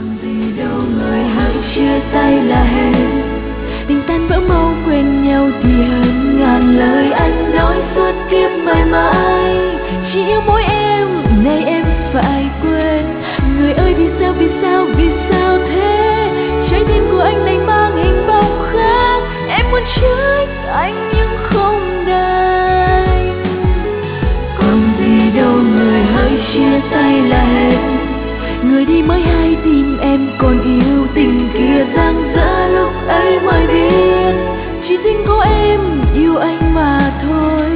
còn gì đâu người hãy chia tay là hết, tình tan vỡ mau quên nhau thì hơn ngàn lời anh nói suốt kiếp mãi mãi. Chỉ yêu mỗi em này em phải quên, người ơi vì sao vì sao thế, trái tim của anh lại mang hình bóng khác. Em muốn trách anh nhưng không đành, còn gì đâu người hãy chia tay là hết, người đi mới hay tim em còn yêu tình kia dang dở lúc ấy mới biết, chỉ riêng có em yêu anh mà thôi.